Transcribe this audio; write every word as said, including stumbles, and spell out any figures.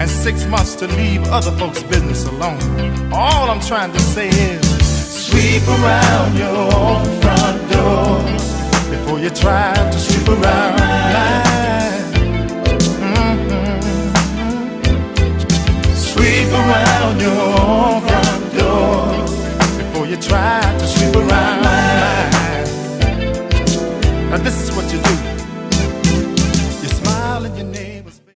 and six months to leave other folks' business alone. All I'm trying to say is, sweep around your own front door before you try to sweep around mine. Mm-hmm. Sweep around your own front door before you try to sweep around mine. Now this is what you do.